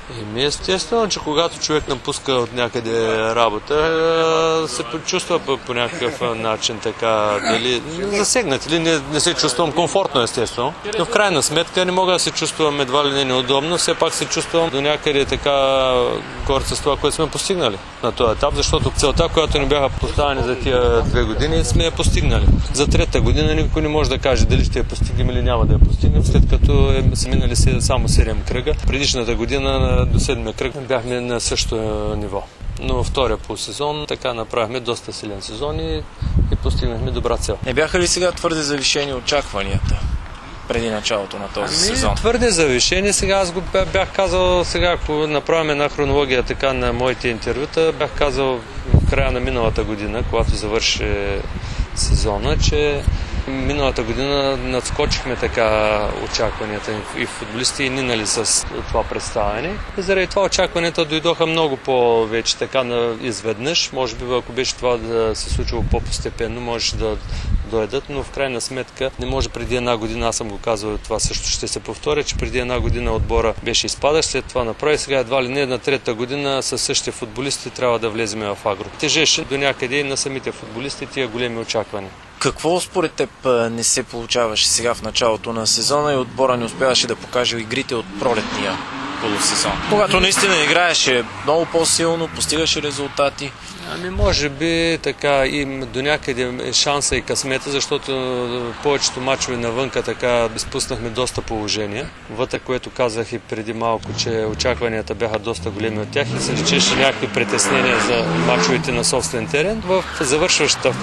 Естествено, че когато човек напуска от някъде работа, се почувства по някакъв начин така, дали засегнат или не се чувствам комфортно, естествено. Но в крайна сметка не мога да се чувствам едва ли не неудобно, все пак се чувствам до някъде така горд с това, което сме постигнали на този етап, защото целта, която ни бяха поставени за тия 2 години, сме я постигнали. За 3-та година никой не може да каже дали ще я постигнем или няма да я постигнем, след като са минали само 7 кръга. Предишната година до 7-ми кръг бяхме на същото ниво. Но във втория полусезон така направихме доста силен сезон и постигнахме добра цел. Не бяха ли сега твърде завишени очакванията преди началото на този сезон? Твърде завишени. Сега аз го бях казал, сега ако направим една хронология така на моите интервюта, бях казал в края на миналата година, когато завърши сезона, че миналата година надскочихме така очакванията и футболисти и минали с това представяне. И заради това очакванията дойдоха много по-вече така изведнъж. Може би ако беше това да се случило по-постепенно, можеше да дойдат, но в крайна сметка не може преди една година, аз съм го казвал, това също ще се повторя, че преди една година отбора беше изпадащ, след това направи, сега едва ли не на 3-та година със същите футболисти трябва да влезем в Агро. Тежеше до някъде и на самите футболисти тия големи очаквания. Какво според теб не се получаваше сега в началото на сезона и отбора не успяваше да покаже игрите от пролетния полусезон? Когато наистина играеше много по-силно, постигаше резултати. Може би така и до някъде шанса и късмета, защото повечето мачове навънка така изпуснахме доста положения. Вътре, което казах и преди малко, че очакванията бяха доста големи от тях и се речеше някакви притеснения за мачовете на собствен терен. В завършващата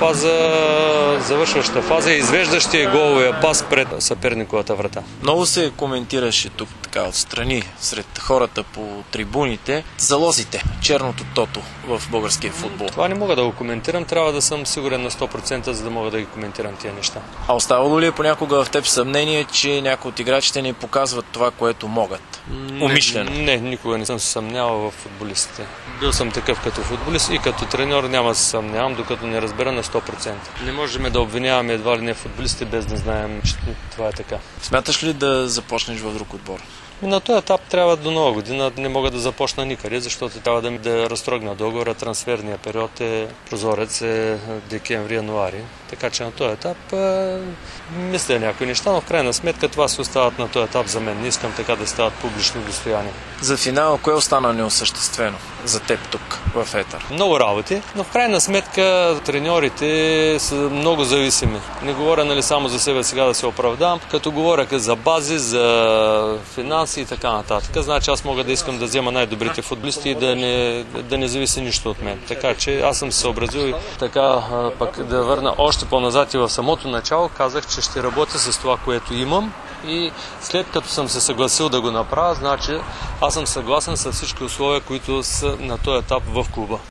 фаза и извеждащия головия пас пред съперниковата врата. Много се коментираше тук така отстрани сред хората по трибуните залозите, черното тото в българския футбол. Това не мога да го коментирам, трябва да съм сигурен на 100%, за да мога да ги коментирам тия неща. А оставало ли е понякога в теб съмнение, че някои от играчите не показват това, което могат? Умишлено? Не, никога не съм се съмнявал в футболистите. Бил съм такъв като футболист и като треньор няма да се съмнявам, докато не разбера на 100%. Не можем да обвиняваме едва ли не футболистите, без да знаем, че това е така. Смяташ ли да започнеш в друг отбор? На този етап трябва до нова година не мога да започна никъде, защото трябва да разтрогна договора. Трансферния период прозорец е декември-януари. Така че на този етап мисля някои неща, но в крайна сметка това се остават на този етап за мен. Не искам така да стават публично достояние. За финал, кое остана неосъществено за теб тук в Етър? Много работи, но в крайна сметка треньорите са много зависими. Не говоря само за себе сега да се оправдавам, като говоря за бази, за финанси и така нататък. Значи аз мога да искам да взема най-добрите футболисти и да не зависи нищо от мен. Така че аз съм се съобразил и така пък да върна още по-назад и в самото начало казах, че ще работя с това, което имам и след като съм се съгласил да го направя, значи аз съм съгласен с всички условия, които са на този етап в клуба.